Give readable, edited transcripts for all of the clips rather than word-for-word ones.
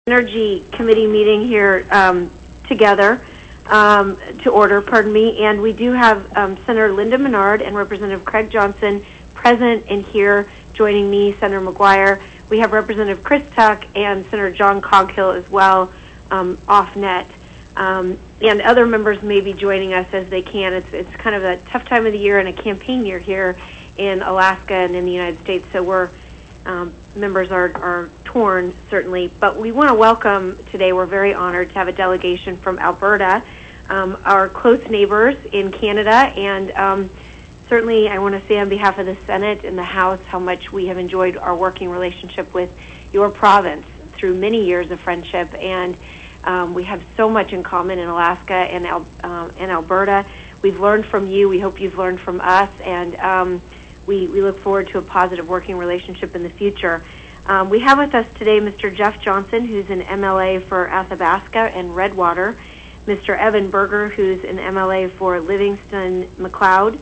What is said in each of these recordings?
Energy Committee meeting here together to order, and we do have Senator Linda Menard and Representative Craig Johnson present and here joining me, Senator McGuire. We have Representative Chris Tuck and Senator John Coghill as well off net. And other members may be joining us as they can. It's kind of a tough time of the year and a campaign year here in Alaska and in the United States, so we're members are torn, certainly. But we want to welcome today, we're very honored to have a delegation from Alberta, our close neighbors in Canada, and certainly I want to say on behalf of the Senate and the House how much we have enjoyed our working relationship with your province through many years of friendship, and we have so much in common in Alaska and Alberta. We've learned from you. We hope you've learned from us, and we look forward to a positive working relationship in the future. We have with us today Mr. Jeff Johnson, who's an MLA for Athabasca and Redwater, Mr. Evan Berger, who's an MLA for Livingston-McLeod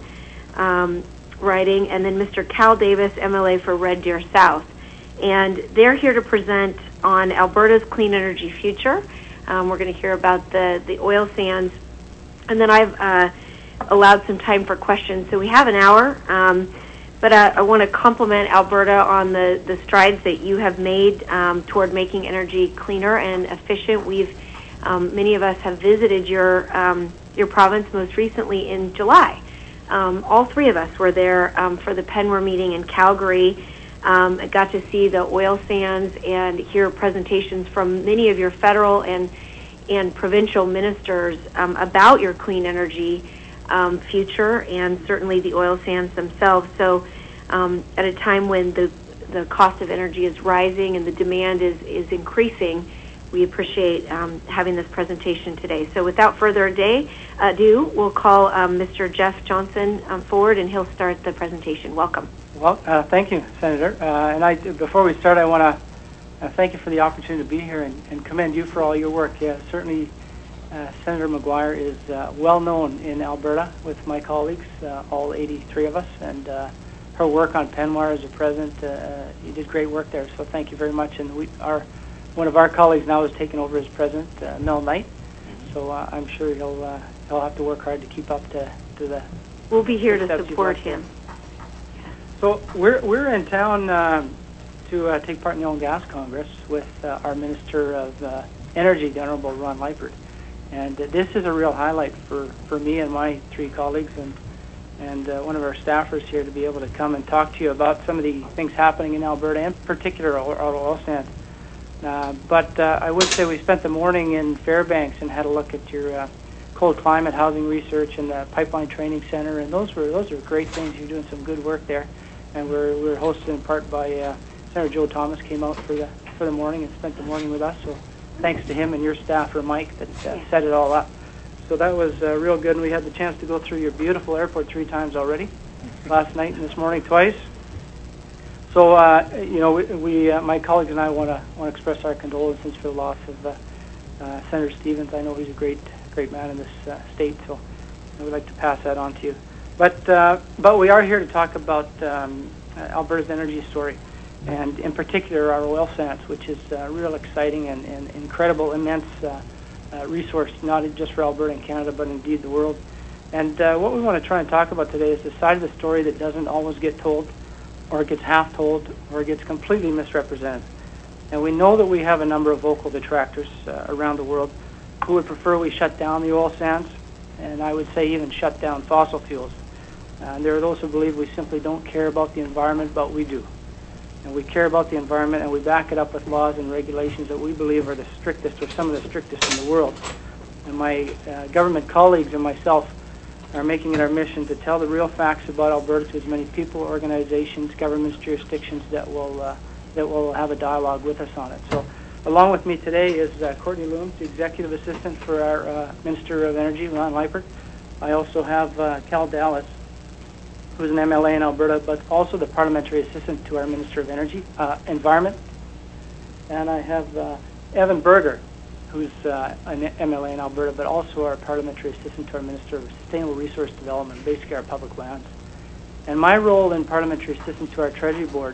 riding, and then Mr. Cal Davis, MLA for Red Deer South. And they're here to present on Alberta's clean energy future. We're going to hear about the oil sands, and then I've allowed some time for questions. So we have an hour. But I want to compliment Alberta on the strides that you have made toward making energy cleaner and efficient. Many of us have visited your province most recently in July. All three of us were there for the PENWR meeting in Calgary. I got to see the oil sands and hear presentations from many of your federal and provincial ministers about your clean energy future, and certainly the oil sands themselves. So at a time when the cost of energy is rising and the demand is increasing, we appreciate having this presentation today. So without further ado, we'll call Mr. Jeff Johnson forward, and he'll start the presentation. Welcome. Well, thank you, Senator. Before we start, I want to thank you for the opportunity to be here and commend you for all your work. Yeah, certainly Senator McGuire is well known in Alberta with my colleagues, all 83 of us, and her work on PENWR as a president, you did great work there, so thank you very much. And one of our colleagues now has taken over as president, Mel Knight, so I'm sure he'll have to work hard to keep up to the... We'll be here to support him. So we're in town to take part in the Oil and Gas Congress with our Minister of Energy, the Honorable Ron Leipert. And this is a real highlight for me and my three colleagues and one of our staffers here to be able to come and talk to you about some of the things happening in Alberta, in particular our oil sands. But I would say we spent the morning in Fairbanks and had a look at your cold climate housing research and the pipeline training center, and those are great things. You're doing some good work there, and we're hosted in part by Senator Joe Thomas. Came out for the morning and spent the morning with us. So thanks to him and your staffer Mike that set it all up. So that was real good, and we had the chance to go through your beautiful airport 3 times already, last night and this morning twice. So we my colleagues and I want to express our condolences for the loss of Senator Stevens. I know he's a great man in this state, so I would like to pass that on to you. But we are here to talk about Alberta's energy story, and in particular our oil sands, which is real exciting and incredible, immense resource, not just for Alberta and Canada, but indeed the world. And what we want to try and talk about today is the side of the story that doesn't always get told, or it gets half told, or it gets completely misrepresented. And we know that we have a number of vocal detractors around the world who would prefer we shut down the oil sands, and I would say even shut down fossil fuels. And there are those who believe we simply don't care about the environment, but we do. And we care about the environment, and we back it up with laws and regulations that we believe are the strictest, or some of the strictest in the world. And my government colleagues and myself are making it our mission to tell the real facts about Alberta to as many people, organizations, governments, jurisdictions that will have a dialogue with us on it. So along with me today is Courtney Looms, the Executive Assistant for our Minister of Energy, Ron Leipert. I also have Cal Dallas, who's an MLA in Alberta, but also the Parliamentary Assistant to our Minister of Energy, Environment. And I have Evan Berger, who's an MLA in Alberta, but also our Parliamentary Assistant to our Minister of Sustainable Resource Development, basically our public lands. And my role in Parliamentary Assistant to our Treasury Board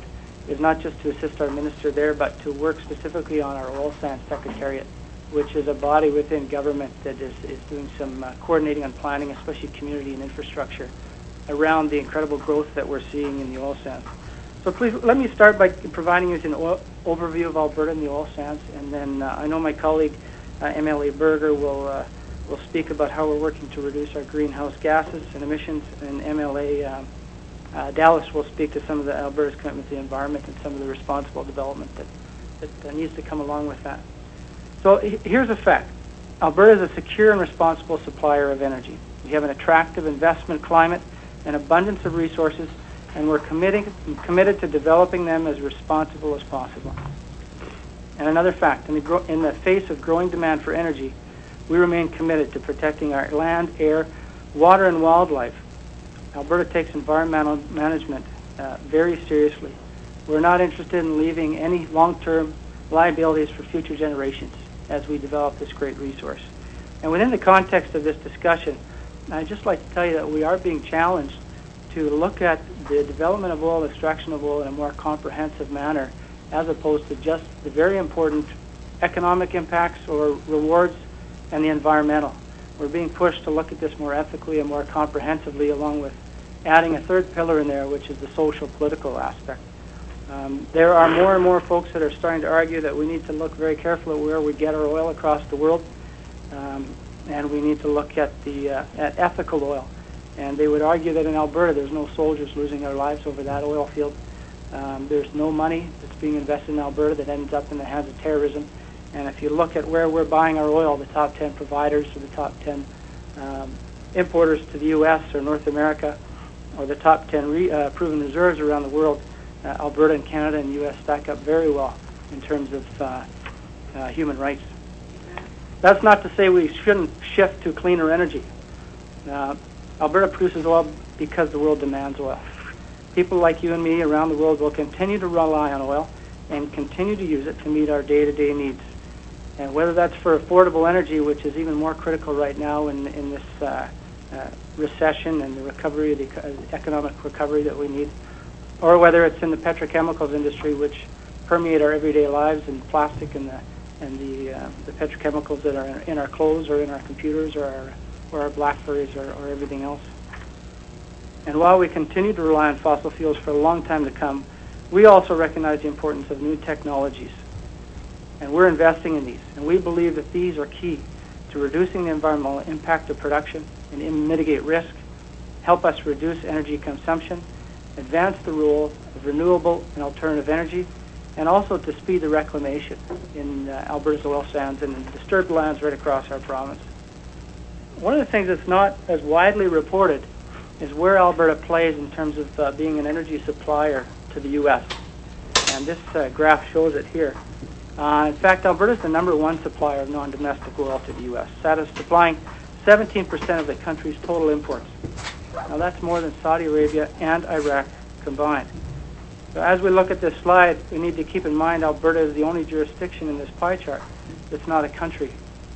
is not just to assist our minister there, but to work specifically on our oil sands secretariat, which is a body within government that is doing some coordinating and planning, especially community and infrastructure, around the incredible growth that we're seeing in the oil sands. So please let me start by providing you with an overview of Alberta and the oil sands, and then I know my colleague MLA Berger will speak about how we're working to reduce our greenhouse gases and emissions, and MLA Dallas will speak to some of the Alberta's commitment to the environment and some of the responsible development that needs to come along with that. So here's a fact. Alberta is a secure and responsible supplier of energy. We have an attractive investment climate, an abundance of resources, and we're committed to developing them as responsible as possible. And another fact, in the face of growing demand for energy, we remain committed to protecting our land, air, water, and wildlife. Alberta takes environmental management very seriously. We're not interested in leaving any long-term liabilities for future generations as we develop this great resource. And within the context of this discussion, I'd just like to tell you that we are being challenged to look at the development of oil, extraction of oil in a more comprehensive manner, as opposed to just the very important economic impacts or rewards and the environmental. We're being pushed to look at this more ethically and more comprehensively, along with adding a third pillar in there, which is the social political aspect. There are more and more folks that are starting to argue that we need to look very carefully at where we get our oil across the world, and we need to look at at ethical oil. And they would argue that in Alberta there's no soldiers losing their lives over that oil field. There's no money that's being invested in Alberta that ends up in the hands of terrorism. And if you look at where we're buying our oil, the top 10 providers or the top 10 importers to the U.S. or North America, or the top 10 proven reserves around the world, Alberta and Canada and the U.S. stack up very well in terms of human rights. That's not to say we shouldn't shift to cleaner energy. Alberta produces oil because the world demands oil. People like you and me around the world will continue to rely on oil and continue to use it to meet our day-to-day needs. And whether that's for affordable energy, which is even more critical right now in this recession and the recovery, the economic recovery that we need, or whether it's in the petrochemicals industry, which permeate our everyday lives, and plastic and the petrochemicals that are in our clothes or in our computers or our BlackBerries or everything else. And while we continue to rely on fossil fuels for a long time to come, we also recognize the importance of new technologies. And we're investing in these. And we believe that these are key to reducing the environmental impact of production and mitigate risk, help us reduce energy consumption, advance the role of renewable and alternative energy, and also to speed the reclamation in Alberta's oil sands and in disturbed lands right across our province. One of the things that's not as widely reported is where Alberta plays in terms of being an energy supplier to the U.S. And this graph shows it here. In fact, Alberta is the #1 supplier of non-domestic oil to the U.S., supplying 17% of the country's total imports. Now that's more than Saudi Arabia and Iraq combined. So as we look at this slide, we need to keep in mind Alberta is the only jurisdiction in this pie chart that's not a country.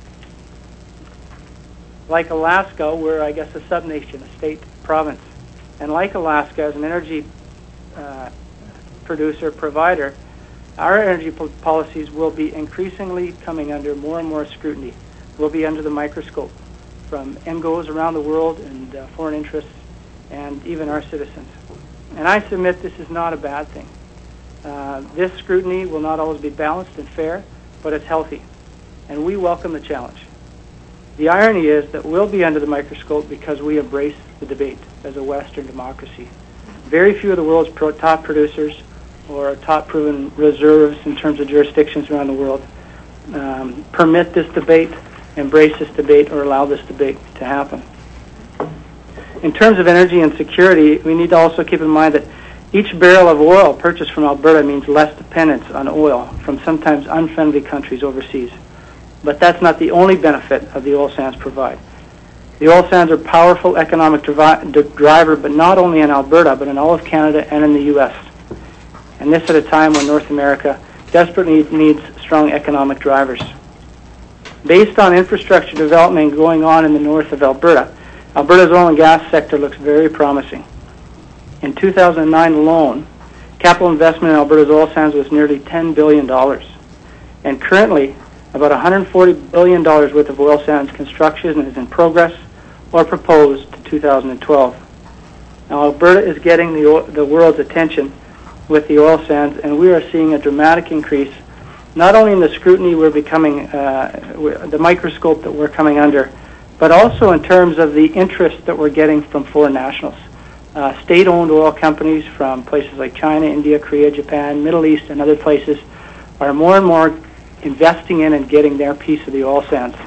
Like Alaska, we're, I guess, a subnation, a state province. And like Alaska, as an energy producer, provider, our energy policies will be increasingly coming under more and more scrutiny. We'll be under the microscope from NGOs around the world and foreign interests and even our citizens. And I submit this is not a bad thing. This scrutiny will not always be balanced and fair, but it's healthy. And we welcome the challenge. The irony is that we'll be under the microscope because we embrace the debate as a Western democracy. Very few of the world's top producers or top proven reserves in terms of jurisdictions around the world permit this debate, embrace this debate, or allow this debate to happen. In terms of energy and security, we need to also keep in mind that each barrel of oil purchased from Alberta means less dependence on oil from sometimes unfriendly countries overseas. But that's not the only benefit of the oil sands provide. The oil sands are a powerful economic driver, but not only in Alberta, but in all of Canada and in the U.S. And this at a time when North America desperately needs strong economic drivers. Based on infrastructure development going on in the north of Alberta, Alberta's oil and gas sector looks very promising. In 2009 alone, Capital investment in Alberta's oil sands was nearly $10 billion. And currently, about $140 billion worth of oil sands construction is in progress or proposed to 2012. Now, Alberta is getting the world's attention with the oil sands, and we are seeing a dramatic increase, not only in the scrutiny we're becoming, the microscope that we're coming under, but also in terms of the interest that we're getting from foreign nationals. State-owned oil companies from places like China, India, Korea, Japan, Middle East, and other places are more and more investing in and getting their piece of the oil sands.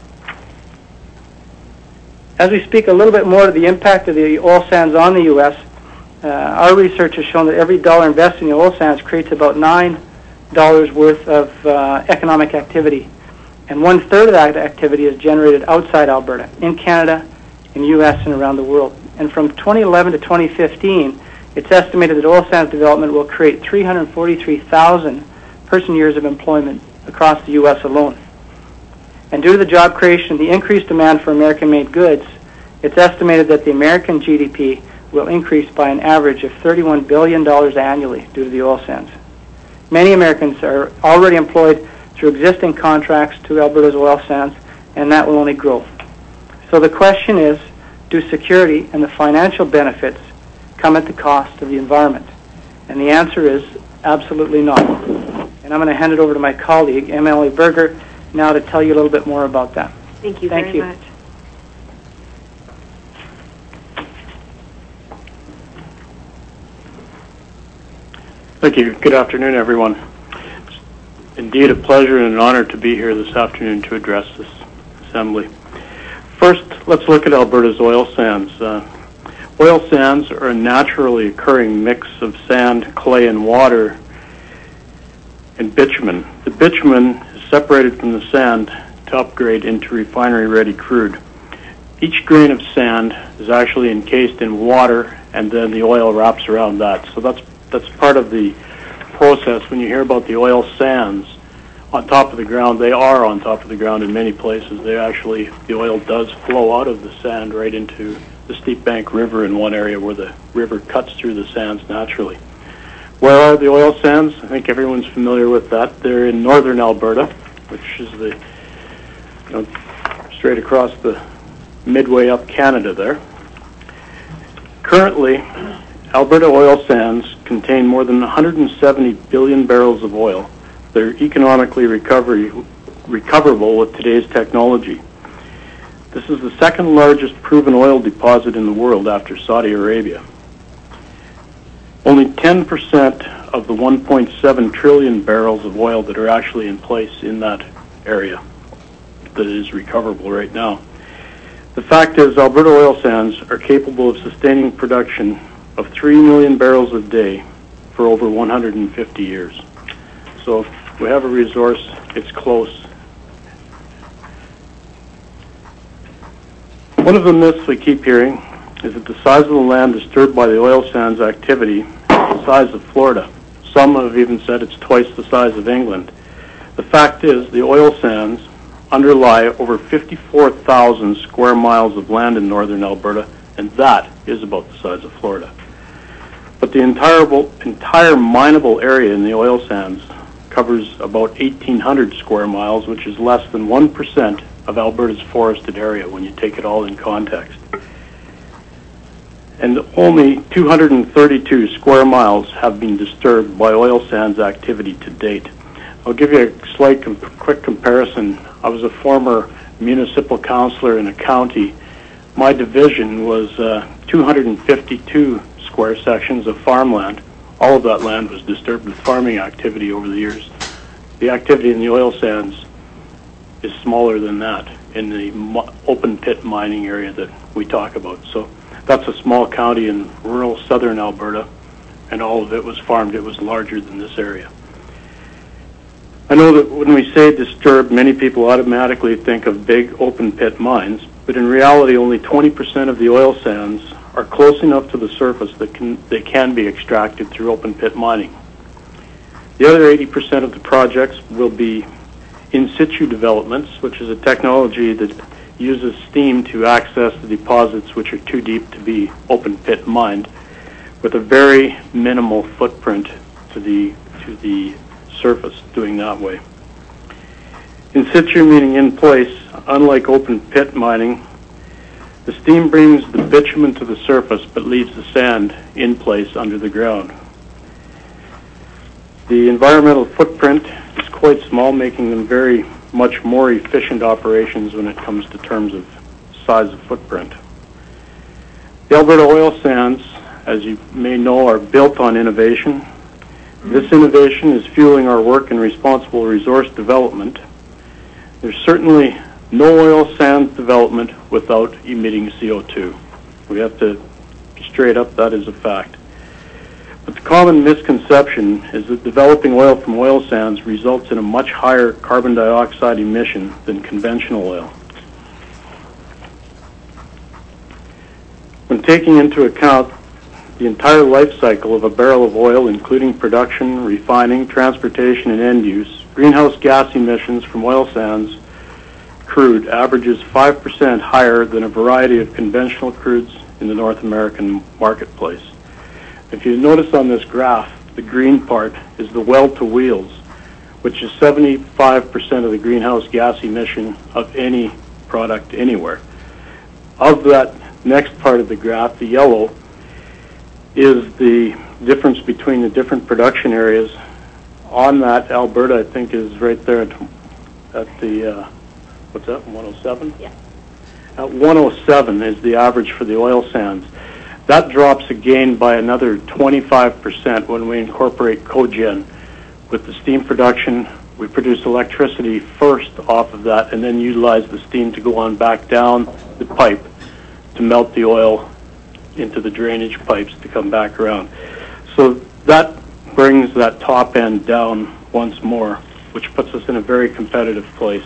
As we speak a little bit more to the impact of the oil sands on the U.S., our research has shown that every dollar invested in the oil sands creates about $9 worth of economic activity. And 1/3 of that activity is generated outside Alberta, in Canada, in the U.S., and around the world. And from 2011 to 2015, it's estimated that oil sands development will create 343,000 person-years of employment across the U.S. alone. And due to the job creation and the increased demand for American-made goods, it's estimated that the American GDP will increase by an average of $31 billion annually due to the oil sands. Many Americans are already employed through existing contracts to Alberta's oil sands, and that will only grow. So the question is, do security and the financial benefits come at the cost of the environment? And the answer is absolutely not. And I'm going to hand it over to my colleague, Emily Berger, now to tell you a little bit more about that. Thank you very much. Thank you. Good afternoon, everyone. It's indeed a pleasure and an honor to be here this afternoon to address this assembly. First, let's look at Alberta's oil sands. Oil sands are a naturally occurring mix of sand, clay, and water, and bitumen. The bitumen is separated from the sand to upgrade into refinery-ready crude. Each grain of sand is actually encased in water, and then the oil wraps around that. So that's part of the process. When you hear about the oil sands on top of the ground, they are on top of the ground in many places. The oil does flow out of the sand right into the Steep Bank River in one area where the river cuts through the sands naturally. Where are the oil sands? I think everyone's familiar with that. They're in northern Alberta, which is straight across the midway up Canada there. Currently, Alberta oil sands contain more than 170 billion barrels of oil. They're economically recoverable with today's technology. This is the second largest proven oil deposit in the world after Saudi Arabia. Only 10% of the 1.7 trillion barrels of oil that are actually in place in that area that is recoverable right now. The fact is, Alberta oil sands are capable of sustaining production of 3 million barrels a day for over 150 years. So if we have a resource, it's close. One of the myths we keep hearing is that the size of the land disturbed by the oil sands activity is the size of Florida. Some have even said it's twice the size of England. The fact is, the oil sands underlie over 54,000 square miles of land in northern Alberta, and that is about the size of Florida. But the entire mineable area in the oil sands covers about 1,800 square miles, which is less than 1% of Alberta's forested area when you take it all in context. And only 232 square miles have been disturbed by oil sands activity to date. I'll give you a slight quick comparison. I was a former municipal councillor in a county. My division was 252 square sections of farmland. All of that land was disturbed with farming activity over the years. The activity in the oil sands is smaller than that in the open pit mining area that we talk about. So that's a small county in rural southern Alberta, and all of it was farmed. It was larger than this area. I know that when we say disturbed, many people automatically think of big open pit mines, but in reality only 20% of the oil sands are close enough to the surface that they can be extracted through open pit mining. The other 80% of the projects will be in situ developments, which is a technology that uses steam to access the deposits which are too deep to be open pit mined. with a very minimal footprint to the surface doing that way. In situ, meaning in place, unlike open pit mining, the steam brings the bitumen to the surface but leaves the sand in place under the ground. The environmental footprint is quite small, making them very much more efficient operations when it comes to terms of size of footprint. The Alberta oil sands, as you may know, are built on innovation. This innovation is fueling our work in responsible resource development. There's certainly no oil sands development without emitting CO2. We have to be straight up, that is a fact. But the common misconception is that developing oil from oil sands results in a much higher carbon dioxide emission than conventional oil. When taking into account the entire life cycle of a barrel of oil, including production, refining, transportation, and end use, greenhouse gas emissions from oil sands crude averages 5% higher than a variety of conventional crudes in the North American marketplace. If you notice on this graph, the green part is the well to wheels, which is 75% of the greenhouse gas emission of any product anywhere. Of that next part of the graph, the yellow, is the difference between the different production areas. On that, Alberta, I think, is right there at the, what's that, 107? Yeah. At 107 is the average for the oil sands. That drops again by another 25% when we incorporate cogen. With the steam production, we produce electricity first off of that and then utilize the steam to go on back down the pipe to melt the oil into the drainage pipes to come back around. So that brings that top end down once more, which puts us in a very competitive place.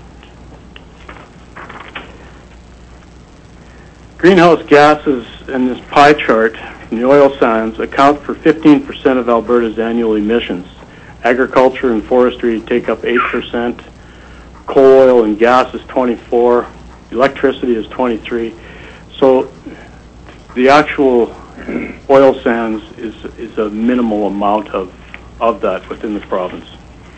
Greenhouse gases in this pie chart from the oil sands account for 15% of Alberta's annual emissions. Agriculture and forestry take up 8%, coal, oil, and gas is 24%, electricity is 23%. So the actual oil sands is a minimal amount of that within the province.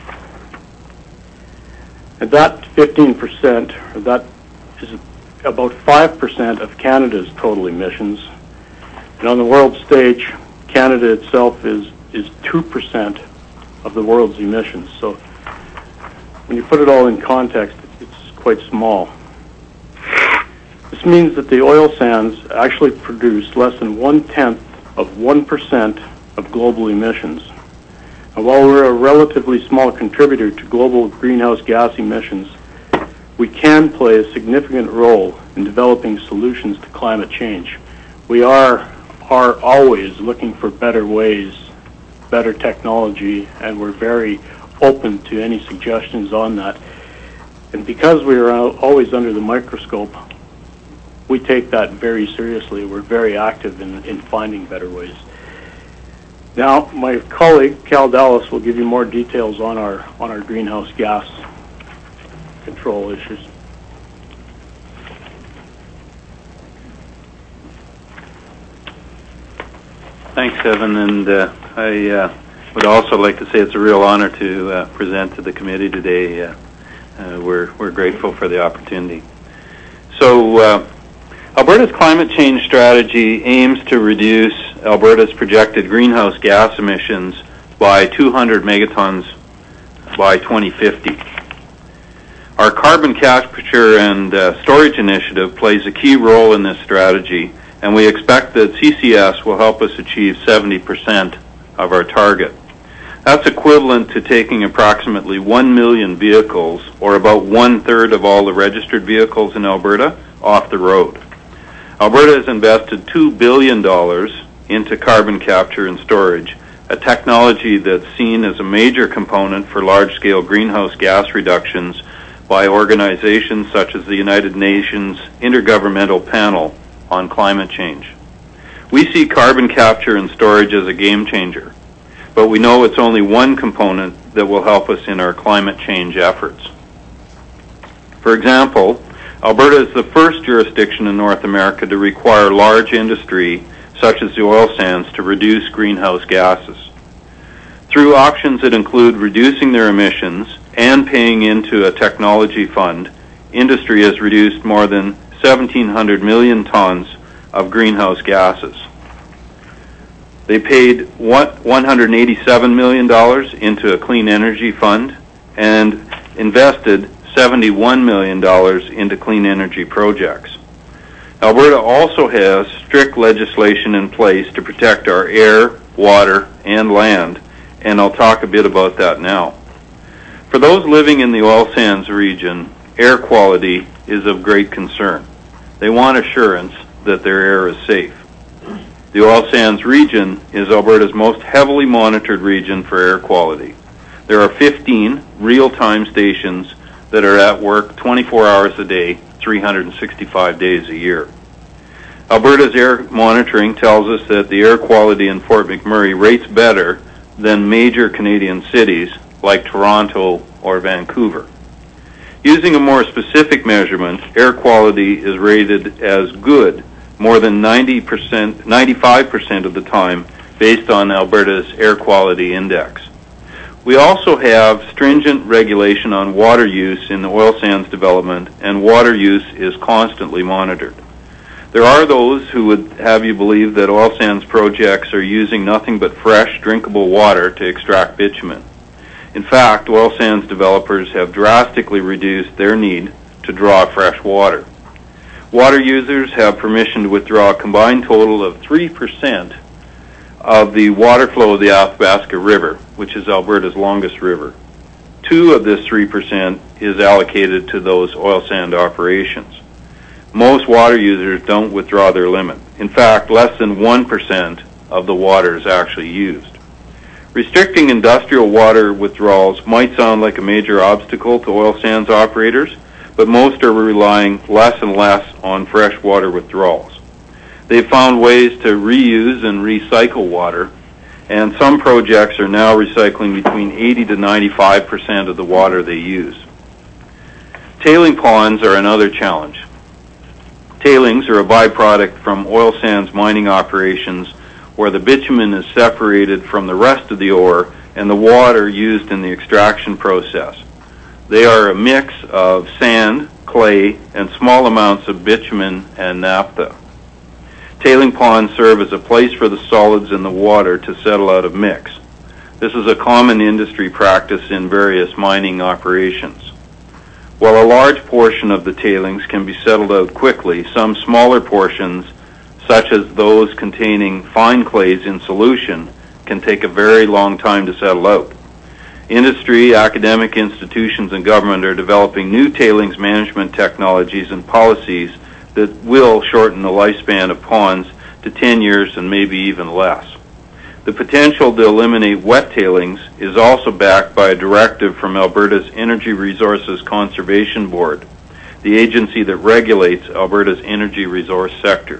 And that 15%, or that is about 5% of Canada's total emissions. And on the world stage, Canada itself is 2% of the world's emissions. So when you put it all in context, it's quite small. This means that the oil sands actually produce less than 1/10 of 1% of global emissions. And while we're a relatively small contributor to global greenhouse gas emissions, we can play a significant role in developing solutions to climate change. We are always looking for better ways, better technology, and we're very open to any suggestions on that. And because we are always under the microscope, we take that very seriously. We're very active in finding better ways. Now, my colleague, Cal Dallas, will give you more details on our greenhouse gas control issues. Thanks, Evan, and I would also like to say it's a real honor to present to the committee today. We're grateful for the opportunity. So, Alberta's climate change strategy aims to reduce Alberta's projected greenhouse gas emissions by 200 megatons by 2050. Our carbon capture and storage initiative plays a key role in this strategy, and we expect that CCS will help us achieve 70% of our target. That's equivalent to taking approximately 1 million vehicles, or about 1/3 of all the registered vehicles in Alberta, off the road. Alberta has invested $2 billion into carbon capture and storage, a technology that's seen as a major component for large-scale greenhouse gas reductions by organizations such as the United Nations Intergovernmental Panel on Climate Change. We see carbon capture and storage as a game changer, but we know it's only one component that will help us in our climate change efforts. For example, Alberta is the first jurisdiction in North America to require large industry, such as the oil sands, to reduce greenhouse gases. Through options that include reducing their emissions and paying into a technology fund, industry has reduced more than 1,700 million tons of greenhouse gases. They paid $187 million into a clean energy fund and invested $71 million into clean energy projects. Alberta also has strict legislation in place to protect our air, water, and land, and I'll talk a bit about that now. For those living in the oil sands region, air quality is of great concern. They want assurance that their air is safe. The oil sands region is Alberta's most heavily monitored region for air quality. There are 15 real-time stations that are at work 24 hours a day, 365 days a year. Alberta's air monitoring tells us that the air quality in Fort McMurray rates better than major Canadian cities like Toronto or Vancouver. Using a more specific measurement, air quality is rated as good more than 95% of the time based on Alberta's air quality index. We also have stringent regulation on water use in the oil sands development, and water use is constantly monitored. There are those who would have you believe that oil sands projects are using nothing but fresh, drinkable water to extract bitumen. In fact, oil sands developers have drastically reduced their need to draw fresh water. Water users have permission to withdraw a combined total of 3% of the water flow of the Athabasca River, which is Alberta's longest river. 2 of this 3% is allocated to those oil sand operations. Most water users don't withdraw their limit. In fact, less than 1% of the water is actually used. Restricting industrial water withdrawals might sound like a major obstacle to oil sands operators, but most are relying less and less on fresh water withdrawals. They've found ways to reuse and recycle water, and some projects are now recycling between 80 to 95% of the water they use. Tailing ponds are another challenge. Tailings are a byproduct from oil sands mining operations where the bitumen is separated from the rest of the ore and the water used in the extraction process. They are a mix of sand, clay, and small amounts of bitumen and naphtha. Tailing ponds serve as a place for the solids in the water to settle out of mix. This is a common industry practice in various mining operations. While a large portion of the tailings can be settled out quickly, some smaller portions, such as those containing fine clays in solution, can take a very long time to settle out. Industry, academic institutions, and government are developing new tailings management technologies and policies that will shorten the lifespan of ponds to 10 years and maybe even less. The potential to eliminate wet tailings is also backed by a directive from Alberta's Energy Resources Conservation Board, the agency that regulates Alberta's energy resource sector.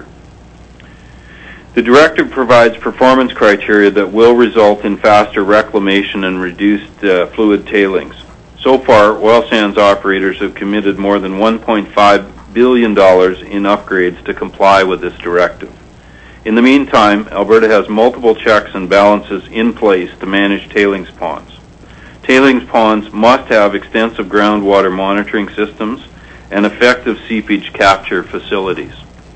The directive provides performance criteria that will result in faster reclamation and reduced fluid tailings. So far, oil sands operators have committed more than $1.5 billion in upgrades to comply with this directive. In the meantime, Alberta has multiple checks and balances in place to manage tailings ponds. Tailings ponds must have extensive groundwater monitoring systems and effective seepage capture facilities.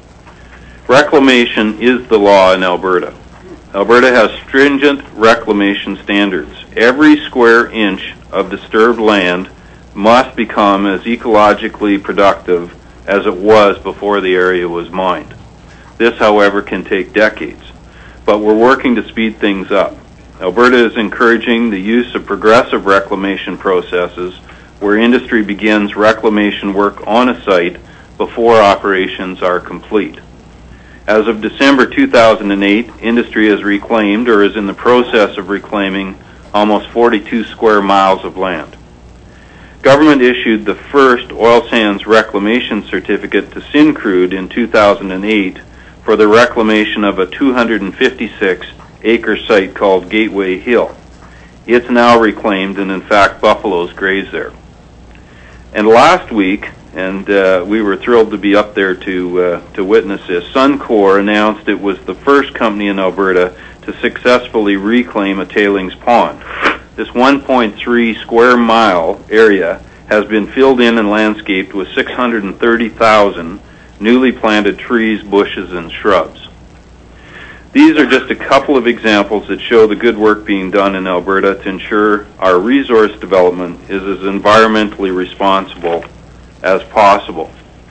Reclamation is the law in Alberta. Alberta has stringent reclamation standards. Every square inch of disturbed land must become as ecologically productive as it was before the area was mined. This, however, can take decades, but we're working to speed things up. Alberta is encouraging the use of progressive reclamation processes where industry begins reclamation work on a site before operations are complete. As of December 2008, industry has reclaimed or is in the process of reclaiming almost 42 square miles of land. Government issued the first oil sands reclamation certificate to Syncrude in 2008 for the reclamation of a 256-acre site called Gateway Hill. It's now reclaimed, and in fact, buffaloes graze there. And last week, and we were thrilled to be up there to witness this. Suncor announced it was the first company in Alberta to successfully reclaim a tailings pond. This 1.3 square mile area has been filled in and landscaped with 630,000 newly planted trees, bushes, and shrubs. These are just a couple of examples that show the good work being done in Alberta to ensure our resource development is as environmentally responsible as possible.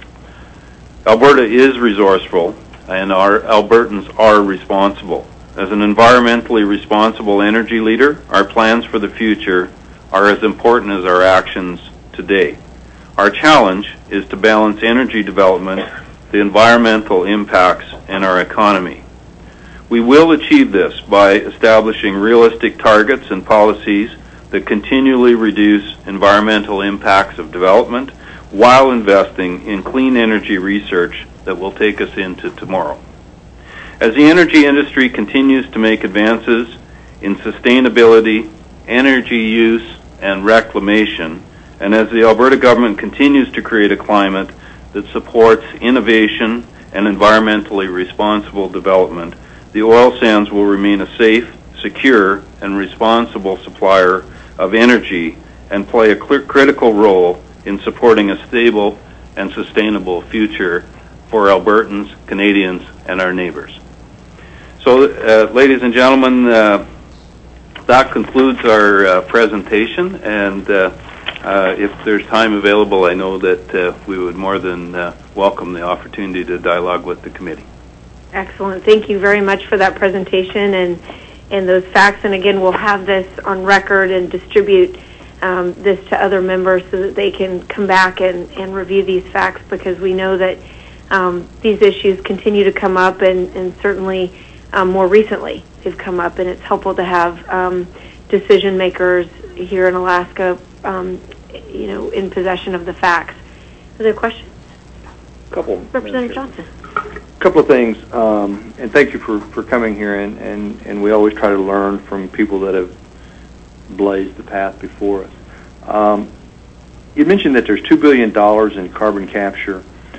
Alberta is resourceful, and our Albertans are responsible. As an environmentally responsible energy leader, our plans for the future are as important as our actions today. Our challenge is to balance energy development, the environmental impacts, and our economy. We will achieve this by establishing realistic targets and policies that continually reduce environmental impacts of development while investing in clean energy research that will take us into tomorrow. As the energy industry continues to make advances in sustainability, energy use, and reclamation, and as the Alberta government continues to create a climate that supports innovation and environmentally responsible development, the oil sands will remain a safe, secure, and responsible supplier of energy and play a critical role in supporting a stable and sustainable future for Albertans, Canadians, and our neighbors. So, ladies and gentlemen, that concludes our presentation, and if there's time available, I know that we would more than welcome the opportunity to dialogue with the committee. Excellent. Thank you very much for that presentation and those facts. And again, we'll have this on record and distribute this to other members so that they can come back and review these facts, because we know that these issues continue to come up, and certainly more recently they've come up, and it's helpful to have decision makers here in Alaska in possession of the facts. Are there questions? Representative Johnson. A couple of things, and thank you for coming here, and we always try to learn from people that have blazed the path before us. You mentioned that there's $2 billion in carbon capture.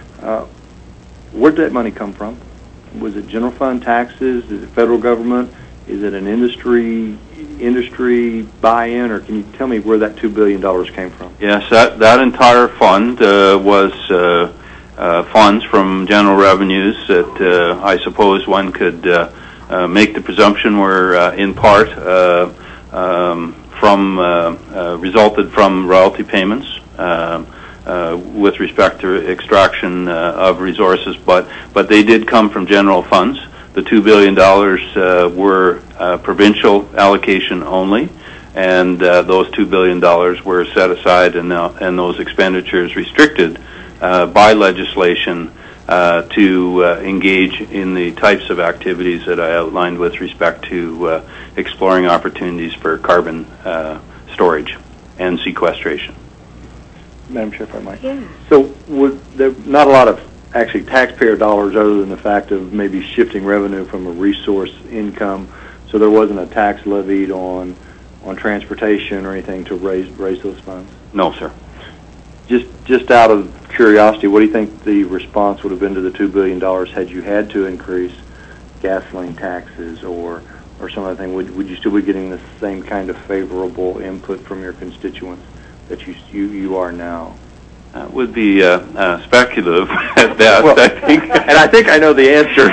Where did that money come from? Was it general fund taxes? Is it federal government? Is it an industry buy-in, or can you tell me where that $2 billion came from? Yes, that entire fund was funds from general revenues that I suppose one could make the presumption were in part resulted from royalty payments with respect to extraction of resources, but they did come from general funds. The $2 billion were provincial allocation only, and those $2 billion were set aside and those expenditures restricted by legislation to engage in the types of activities that I outlined with respect to exploring opportunities for carbon storage and sequestration. Madam Chair, if I might. Yeah. So would there not a lot of actually taxpayer dollars other than the fact of maybe shifting revenue from a resource income, so there wasn't a tax levied on transportation or anything to raise those funds? No, sir. Just out of curiosity, what do you think the response would have been to the $2 billion had you had to increase gasoline taxes or some other thing? Would you still be getting the same kind of favorable input from your constituents that you are now? Would be speculative at best, well, I think. And I think I know the answer.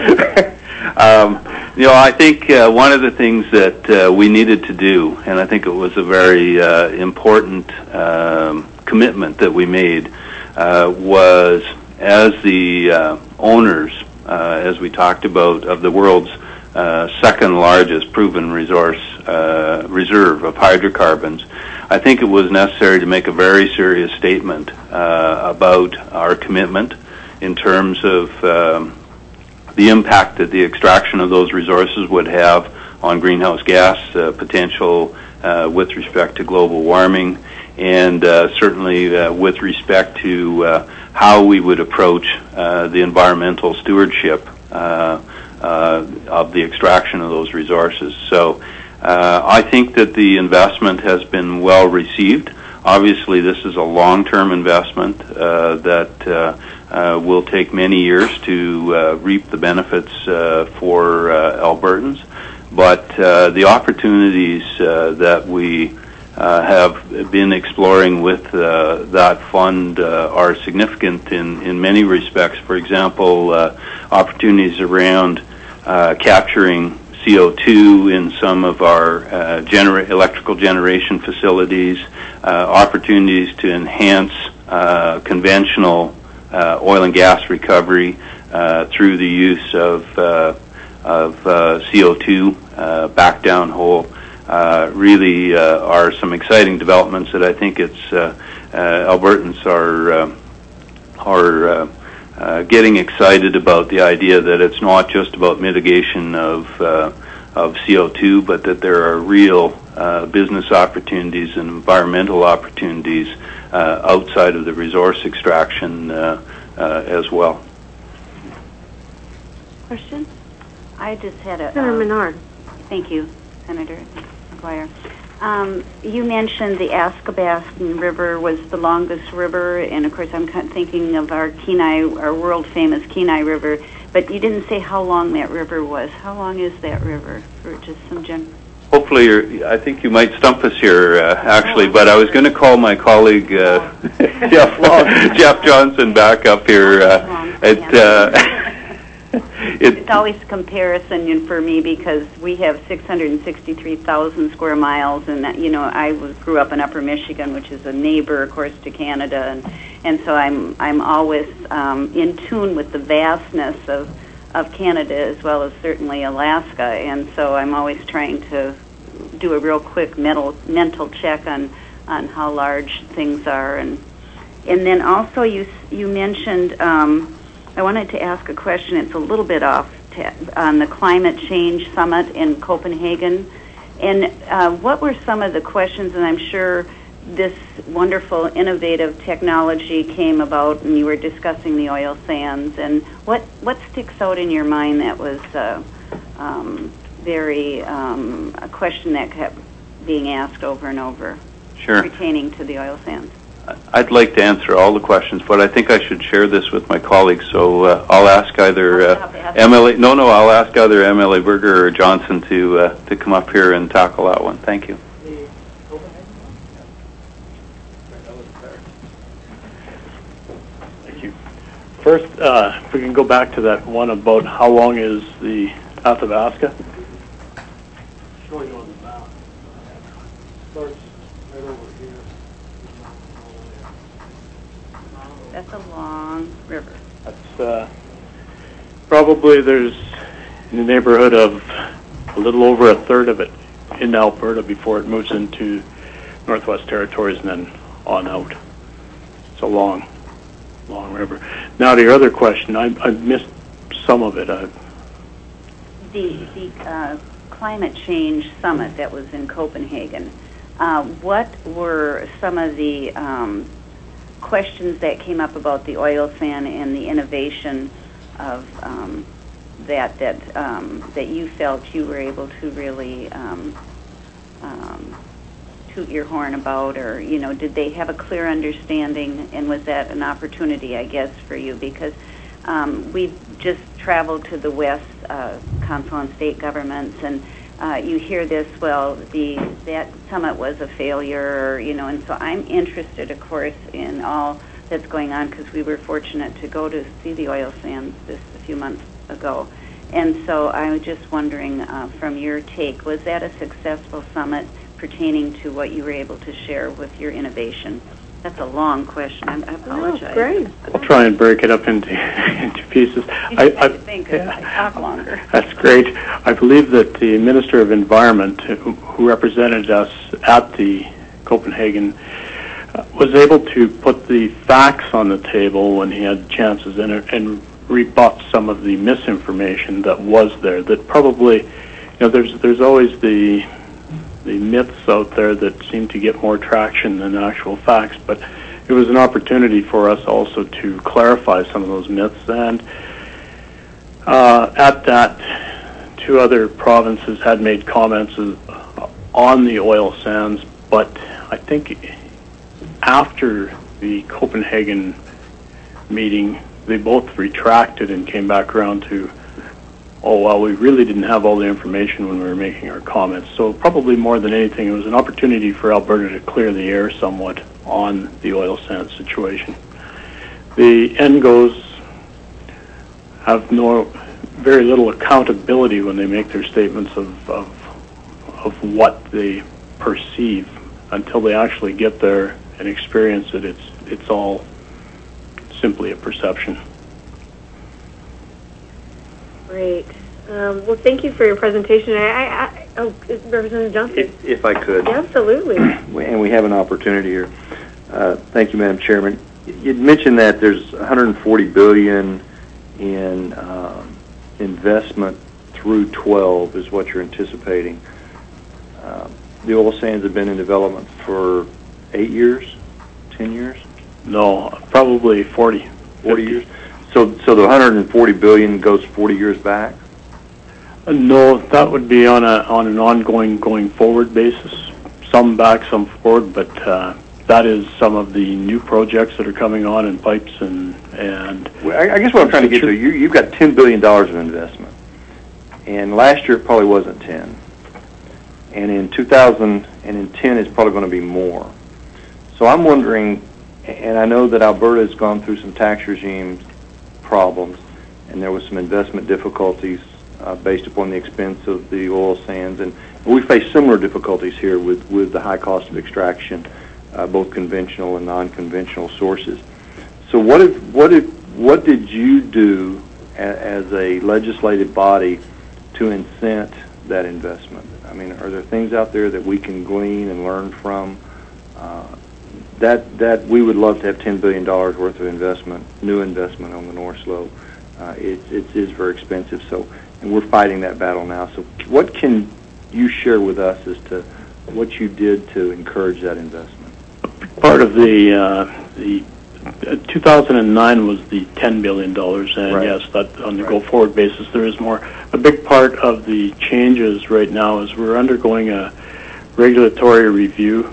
I think one of the things that we needed to do, and I think it was a very important commitment that we made, was as the owners, as we talked about, of the world's second largest proven reserve of hydrocarbons, I think it was necessary to make a very serious statement about our commitment in terms of the impact that the extraction of those resources would have on greenhouse gas potential with respect to global warming, and certainly with respect to how we would approach the environmental stewardship of the extraction of those resources. So I think that the investment has been well received. Obviously, this is a long-term investment that will take many years to reap the benefits for Albertans. But the opportunities that we have been exploring with that fund are significant in many respects. For example, opportunities around capturing CO2 in some of our electrical generation facilities, opportunities to enhance conventional oil and gas recovery through the use of CO2 back down hole. Really are some exciting developments that I think Albertans are getting excited about the idea that it's not just about mitigation of CO2, but that there are real business opportunities and environmental opportunities outside of the resource extraction as well. Question? I just had a... Senator Menard. Thank you, Senator McGuire. You mentioned the Athabascan River was the longest river, and of course I'm thinking of our world-famous Kenai River, but you didn't say how long that river was. How long is that river, for just some general... Hopefully, I think you might stump us here, actually, but I was going to call my colleague Jeff Johnson back up here. It's always a comparison for me because we have 663,000 square miles, and I grew up in Upper Michigan, which is a neighbor, of course, to Canada, and so I'm always in tune with the vastness of Canada as well as certainly Alaska, and so I'm always trying to do a real quick mental check on how large things are, and then also you mentioned. I wanted to ask a question. It's a little bit off on the climate change summit in Copenhagen. And what were some of the questions? And I'm sure this wonderful, innovative technology came about, and you were discussing the oil sands. And what sticks out in your mind that was a question that kept being asked over and over, sure, pertaining to the oil sands? I'd like to answer all the questions, but I think I should share this with my colleagues. So I'll ask either I'll ask either MLA Berger or Johnson to come up here and tackle that one. Thank you. Thank you. First, if we can go back to that one about how long is the Athabasca. Showing you on the map. Starts right over here. That's a long river. That's probably there's in the neighborhood of a little over a third of it in Alberta before it moves into Northwest Territories and then on out. It's a long river. Now to your other question, I missed some of it. The climate change summit that was in Copenhagen. What were some of the questions that came up about the oil sand and the innovation of that you felt you were able to really toot your horn about, or did they have a clear understanding, and was that an opportunity, I guess, for you? Because we've just traveled to the West Council on State Governments, and you hear this, that summit was a failure, and so I'm interested, of course, in all that's going on, because we were fortunate to go to see the oil sands a few months ago. And so I was just wondering, from your take, was that a successful summit pertaining to what you were able to share with your innovation? That's a long question. I apologize. Oh, great. I'll try and break it up into pieces. I think I talk longer. That's great. I believe that the Minister of Environment, who represented us at the Copenhagen, was able to put the facts on the table when he had chances and rebuff some of the misinformation that was there. That probably, there's always the myths out there that seem to get more traction than actual facts, but it was an opportunity for us also to clarify some of those myths. And at that, 2 other provinces had made comments on the oil sands, but I think after the Copenhagen meeting, they both retracted and came back around to, oh, well, we really didn't have all the information when we were making our comments. So probably more than anything, it was an opportunity for Alberta to clear the air somewhat on the oil sands situation. The NGOs have very little accountability when they make their statements of what they perceive until they actually get there and experience it. It's all simply a perception. Great. Well, thank you for your presentation. Representative Johnson. If I could. Yeah, absolutely. And we have an opportunity here. Thank you, Madam Chairman. You'd mentioned that there's $140 billion in investment through 12 is what you're anticipating. The oil sands have been in development for 8 years, 10 years? No, probably 40 years. So the $140 billion goes 40 years back? No, that would be on an ongoing going forward basis. Some back, some forward, but that is some of the new projects that are coming on in pipes and. Well, I guess what I'm trying to get to, you've got $10 billion of investment, and last year it probably wasn't 10, and in 2010 it's probably going to be more. So I'm wondering, and I know that Alberta has gone through some tax regime problems, and there was some investment difficulties based upon the expense of the oil sands, and we face similar difficulties here with the high cost of extraction, both conventional and non-conventional sources. So what did you do as a legislative body to incent that investment? I mean, are there things out there that we can glean and learn from? That we would love to have $10 billion worth of investment, new investment on the North Slope. It is very expensive, and we're fighting that battle now. So what can you share with us as to what you did to encourage that investment? Part of the 2009 was the $10 billion, and right. Yes, that on the go-forward basis there is more. A big part of the changes right now is we're undergoing a regulatory review,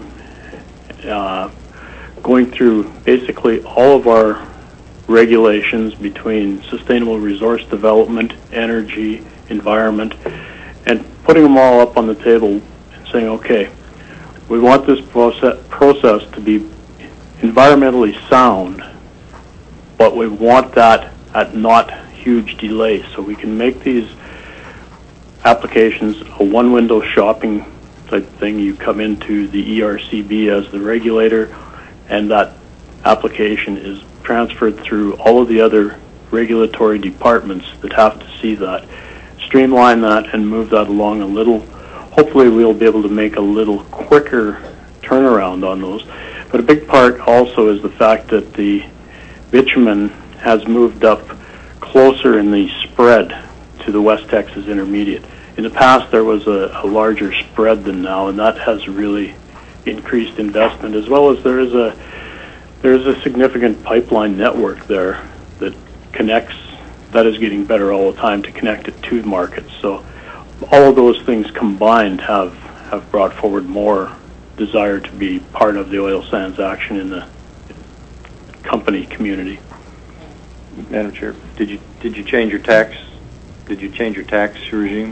going through basically all of our regulations between sustainable resource development, energy, environment, and putting them all up on the table and saying, okay, we want this process to be environmentally sound, but we want that at not huge delay, so we can make these applications a one-window shopping type thing. You come into the ERCB as the regulator, and that application is transferred through all of the other regulatory departments that have to see that. Streamline that and move that along a little. Hopefully we'll be able to make a little quicker turnaround on those. But a big part also is the fact that the bitumen has moved up closer in the spread to the West Texas Intermediate. In the past there was a larger spread than now, and that has really increased investment, as well as there is a significant pipeline network there that connects, that is getting better all the time to connect it to markets. So all of those things combined have brought forward more desire to be part of the oil sands action in the company community. Madam Chair, did you change your tax? Did you change your tax regime?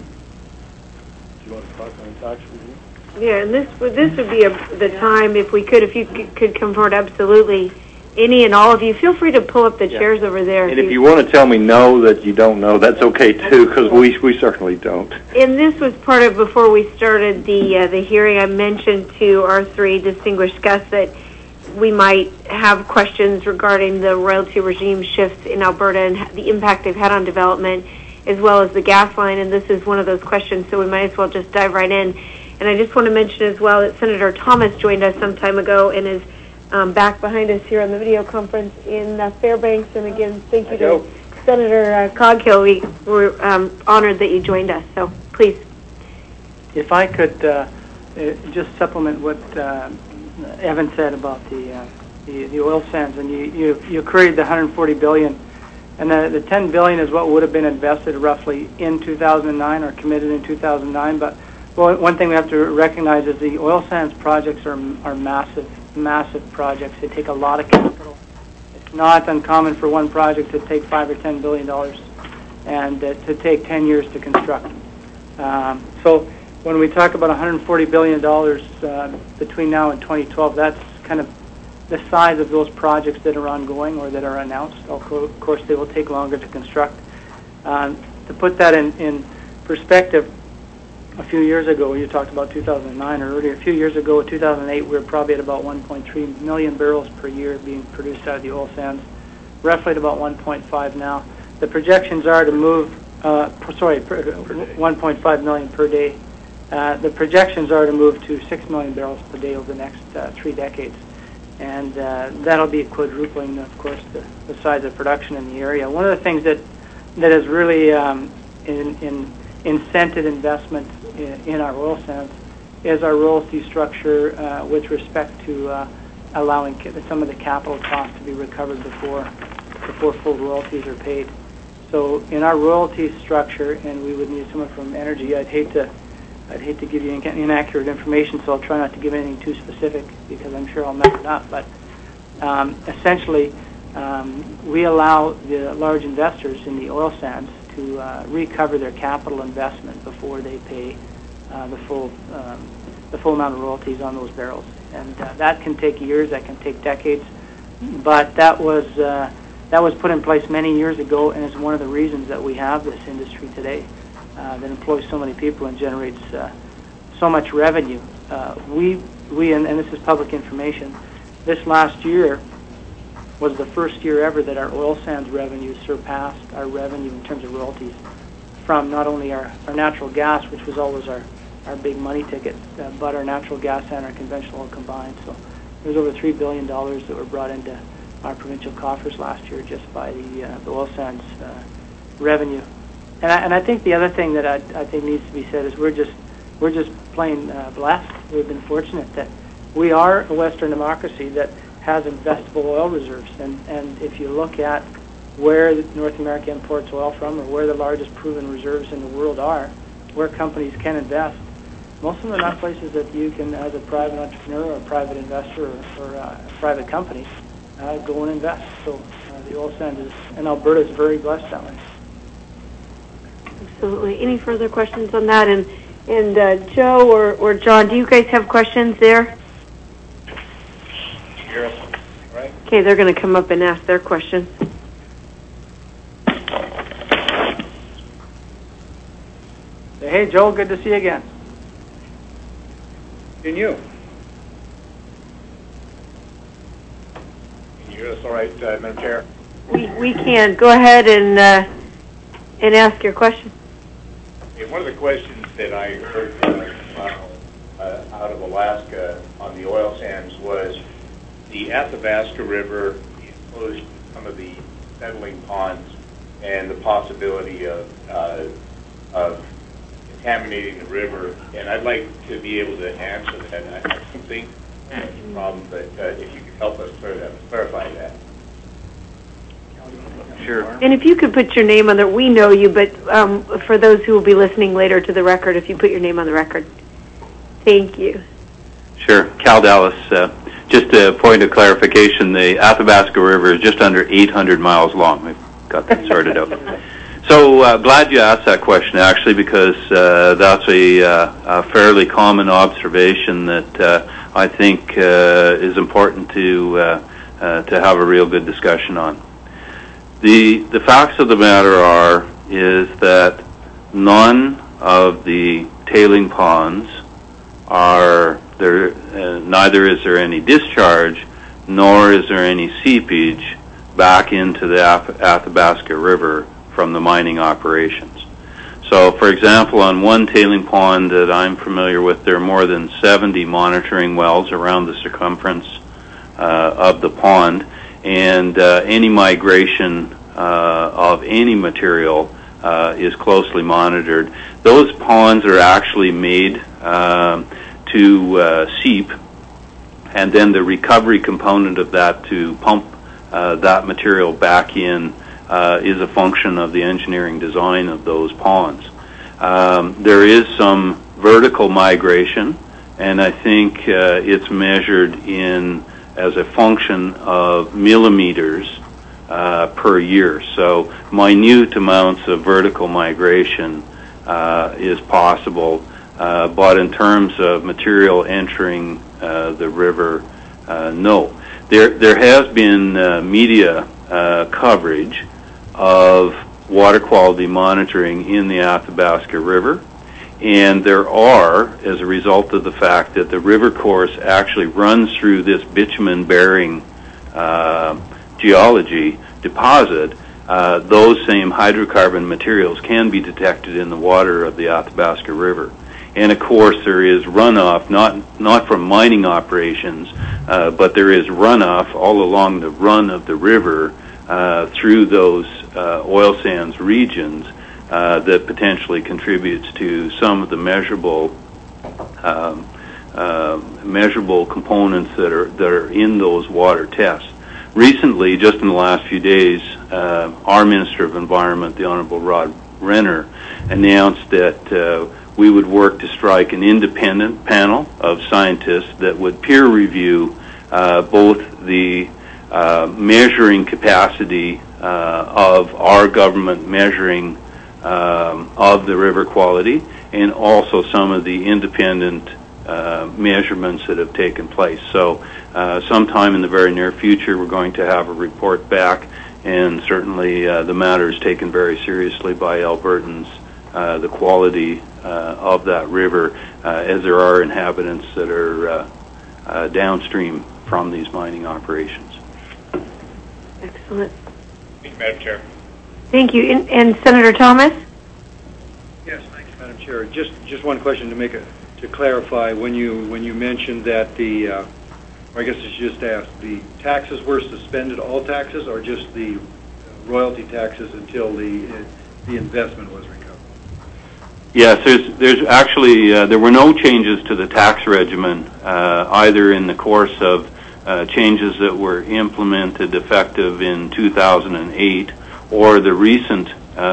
Do you want to talk on tax regime? Yeah, and this would be the time, if you could come forward, absolutely. Any and all of you, feel free to pull up the chairs over there. And if you want to tell me no, that you don't know, that's okay too, because we certainly don't. And this was part of, before we started the hearing, I mentioned to our three distinguished guests that we might have questions regarding the royalty regime shifts in Alberta and the impact they've had on development, as well as the gas line, and this is one of those questions, so we might as well just dive right in. And I just want to mention as well that Senator Thomas joined us some time ago and is back behind us here on the video conference in Fairbanks. And again, thank you to Senator Coghill. We're honored that you joined us. So please. If I could just supplement what Evan said about the oil sands, and you queried the $140 billion, and the $10 billion is what would have been invested roughly in 2009 or committed in 2009. But one thing we have to recognize is the oil sands projects are massive massive projects. They take a lot of capital. It's not uncommon for one project to take $5 or $10 billion and to take 10 years to construct. So when we talk about $140 billion between now and 2012, that's kind of the size of those projects that are ongoing or that are announced. Of course, they will take longer to construct. To put that in perspective, a few years ago, you talked about 2009 or earlier, a few years ago, 2008, we were probably at about 1.3 million barrels per year being produced out of the oil sands, roughly at about 1.5 now. The projections are to move, 1.5 million per day. The projections are to move to 6 million barrels per day over the next 3 decades. And that'll be quadrupling, of course, the size of production in the area. One of the things that has really incented investment in our oil sands is our royalty structure with respect to allowing some of the capital costs to be recovered before full royalties are paid. So in our royalty structure, and we would need someone from Energy, I'd hate to give you inaccurate information, so I'll try not to give anything too specific because I'm sure I'll mess it up. But essentially, we allow the large investors in the oil sands to recover their capital investment before they pay the full amount of royalties on those barrels. And that can take years, that can take decades, but that was put in place many years ago, and is one of the reasons that we have this industry today that employs so many people and generates so much revenue. We and this is public information, this last year was the first year ever that our oil sands revenue surpassed our revenue in terms of royalties from not only our natural gas, which was always our big money ticket, but our natural gas and our conventional oil combined. So there's over $3 billion that were brought into our provincial coffers last year just by the oil sands revenue. And I think the other thing that I think needs to be said is we're just plain blessed. We've been fortunate that we are a Western democracy that has investable oil reserves. And if you look at where North America imports oil from, or where the largest proven reserves in the world are, where companies can invest, most of them are not places that you can, as a private entrepreneur or a private investor or a private company, go and invest. So the oil sands and Alberta is very blessed that way. Absolutely. Any further questions on that? And Joe or John, do you guys have questions there? Right. Okay, they're going to come up and ask their questions. Hey, Joe, good to see you again. And you? Can you hear us all right, Madam Chair? We can. Go ahead and ask your question. Okay, one of the questions that I heard out of Alaska on the oil sands was the Athabasca River enclosed some of the settling ponds and the possibility of contaminating the river. And I'd like to be able to answer that. I don't think that's a problem, but if you could help us clarify that. Sure. And if you could put your name on there, we know you, but for those who will be listening later to the record, if you put your name on the record. Thank you. Sure. Cal Dallas. Just a point of clarification, the Athabasca River is just under 800 miles long. We've got that sorted out. So glad you asked that question, actually, because that's a fairly common observation that I think is important to have a real good discussion on. The facts of the matter is that none of the tailing ponds are there. Neither is there any discharge, nor is there any seepage back into the Athabasca River from the mining operations. So, for example, on one tailing pond that I'm familiar with, there are more than 70 monitoring wells around the circumference of the pond, and any migration of any material is closely monitored. Those ponds are actually made to seep, and then the recovery component of that to pump that material back in is a function of the engineering design of those ponds. There is some vertical migration and I think it's measured as a function of millimeters per year. So minute amounts of vertical migration is possible, but in terms of material entering the river, no. There has been media coverage of water quality monitoring in the Athabasca River, and there are, as a result of the fact that the river course actually runs through this bitumen-bearing geology deposit, those same hydrocarbon materials can be detected in the water of the Athabasca River. And of course there is runoff, not from mining operations, but there is runoff all along the run of the river through those oil sands regions that potentially contributes to some of the measurable components that are in those water tests. Recently, just in the last few days, our Minister of Environment, the Honourable Rod Renner, announced that we would work to strike an independent panel of scientists that would peer review both the measuring capacity of our government measuring of the river quality, and also some of the independent measurements that have taken place. So sometime in the very near future we're going to have a report back, and certainly the matter is taken very seriously by Albertans, the quality of that river, as there are inhabitants that are downstream from these mining operations. Excellent. Thank you, Madam Chair. Thank you. And Senator Thomas? Yes, thanks, Madam Chair. Just one question to clarify. When you mentioned that or I guess it's just asked, the taxes were suspended, all taxes, or just the royalty taxes until the investment was recovered? Yes, there's actually there were no changes to the tax regimen either in the course of changes that were implemented effective in 2008 or the recent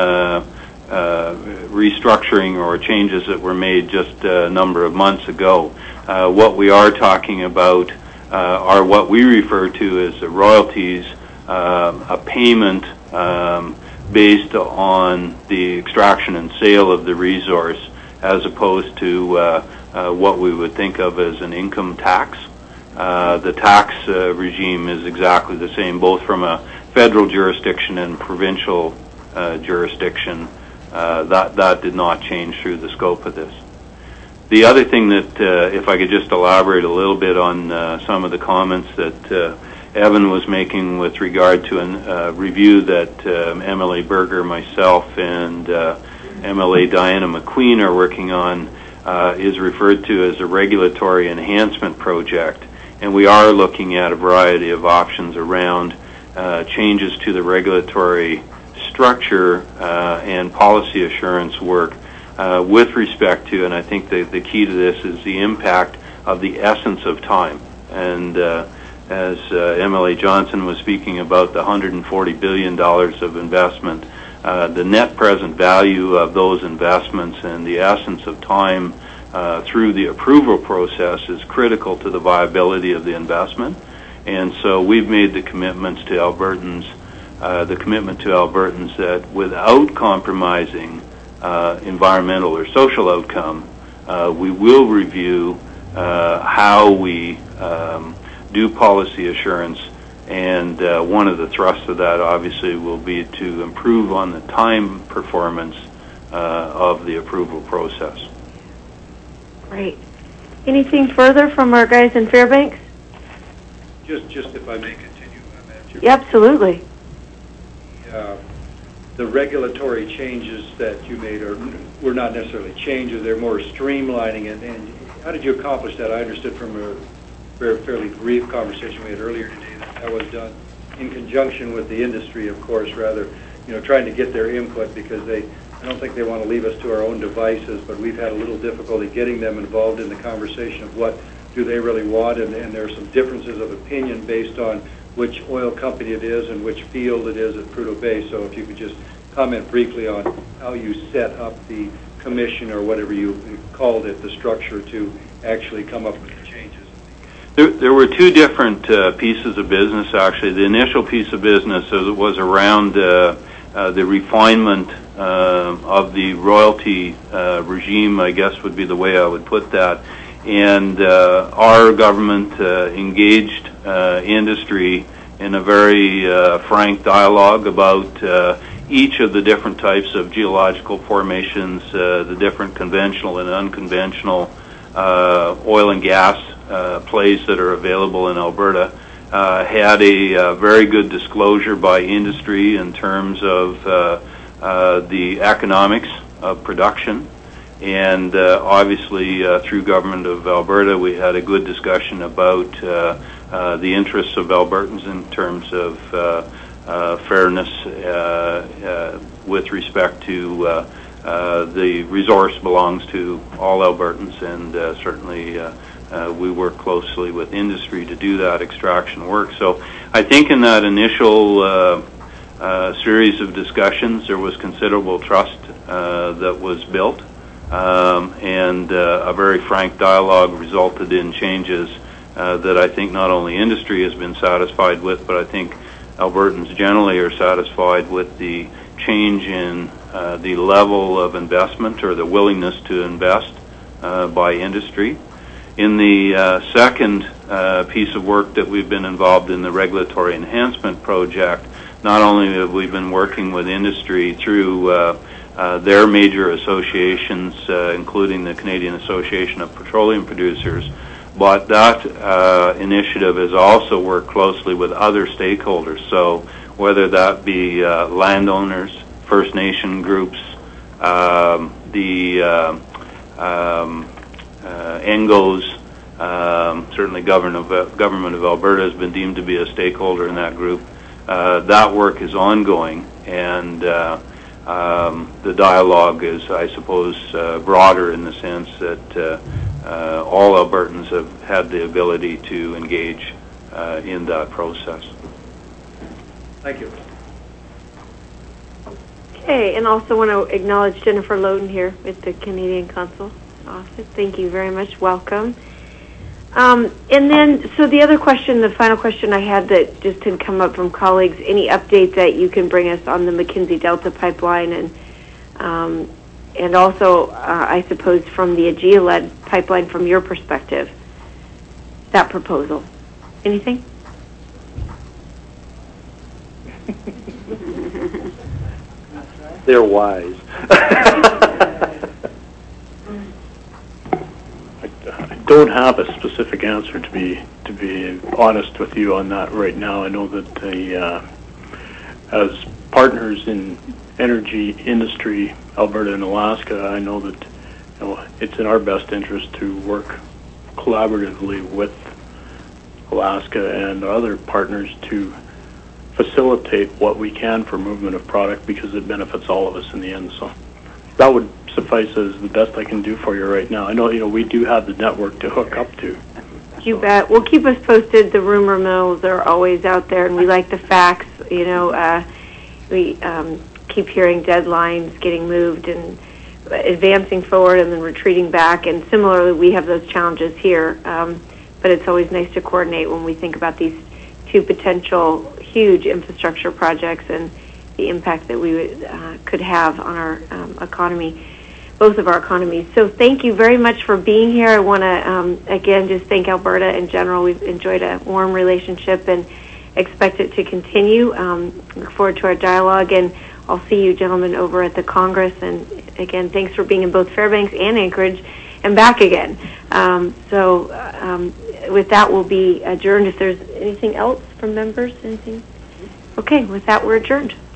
restructuring or changes that were made just a number of months ago. What we are talking about are what we refer to as the royalties, a payment based on the extraction and sale of the resource, as opposed to what we would think of as an income tax. The tax regime is exactly the same, both from a federal jurisdiction and provincial jurisdiction. That did not change through the scope of this. The other thing that, if I could just elaborate a little bit on some of the comments that Evan was making with regard to a review that MLA Berger, myself, and MLA Diana McQueen are working on, is referred to as a regulatory enhancement project. And we are looking at a variety of options around changes to the regulatory structure and policy assurance work with respect to, and I think the key to this is the impact of the essence of time. And as MLA Johnson was speaking about the $140 billion of investment, the net present value of those investments and the essence of time through the approval process is critical to the viability of the investment. And so we've made the commitments to Albertans, that without compromising environmental or social outcome, we will review how we do policy assurance, and one of the thrusts of that obviously will be to improve on the time performance of the approval process. Great. Anything further from our guys in Fairbanks? Just if I may continue, Madam Chair. Yeah, absolutely. The regulatory changes that you made were not necessarily changes; they're more streamlining. And how did you accomplish that? I understood from a fairly brief conversation we had earlier today that was done in conjunction with the industry, of course, rather, trying to get their input, because I don't think they want to leave us to our own devices, but we've had a little difficulty getting them involved in the conversation of what do they really want, and there are some differences of opinion based on which oil company it is and which field it is at Prudhoe Bay. So if you could just comment briefly on how you set up the commission, or whatever you called it, the structure, to actually come up with the changes? There were two different pieces of business, actually. The initial piece of business was around the refinement of the royalty regime, I guess would be the way I would put that. And our government engaged industry in a very frank dialogue about each of the different types of geological formations, the different conventional and unconventional oil and gas plays that are available in Alberta. Had a very good disclosure by industry in terms of the economics of production. And obviously, through Government of Alberta, we had a good discussion about the interests of Albertans in terms of fairness with respect to the resource belongs to all Albertans, and certainly we work closely with industry to do that extraction work. So I think in that initial series of discussions, there was considerable trust that was built. And a very frank dialogue resulted in changes that I think not only industry has been satisfied with, but I think Albertans generally are satisfied with the change in the level of investment or the willingness to invest by industry. In the second piece of work that we've been involved in, the regulatory enhancement project, not only have we been working with industry through their major associations, including the Canadian Association of Petroleum Producers, but that initiative has also worked closely with other stakeholders. So whether that be landowners, First Nation groups, the ENGOs, certainly Government of Alberta has been deemed to be a stakeholder in that group. That work is ongoing, and the dialogue is, I suppose, broader in the sense that all Albertans have had the ability to engage in that process. Thank you. Okay, and also want to acknowledge Jennifer Loden here with the Canadian Consul Office. Thank you very much. Welcome. And then, so the other question, the final question I had that just had come up from colleagues, any update that you can bring us on the McKenzie Delta pipeline, and also, I suppose, from the AGEA-led pipeline from your perspective, that proposal. Anything? They're wise. I don't have a specific answer to be honest with you on that right now. I know that as partners in energy industry, Alberta and Alaska, I know that it's in our best interest to work collaboratively with Alaska and other partners to facilitate what we can for movement of product, because it benefits all of us in the end. So that would suffice as the best I can do for you right now. I know we do have the network to hook up to. You bet. Well, keep us posted. The rumor mills are always out there, and we like the facts. We keep hearing deadlines getting moved and advancing forward and then retreating back. And similarly, we have those challenges here. But it's always nice to coordinate when we think about these two potential huge infrastructure projects and the impact that we could have on our economy, both of our economies. So thank you very much for being here. I want to, again, just thank Alberta in general. We've enjoyed a warm relationship and expect it to continue. Look forward to our dialogue, and I'll see you gentlemen over at the Congress. And again, thanks for being in both Fairbanks and Anchorage and back again. With that, we'll be adjourned. If there's anything else from members, anything? Okay, with that, we're adjourned.